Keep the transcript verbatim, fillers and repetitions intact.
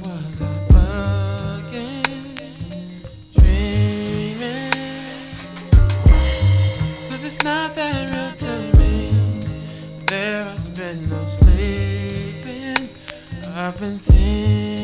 was I bugging, dreaming? Cause it's not that real to me. There has been no sleeping. I've been thinking.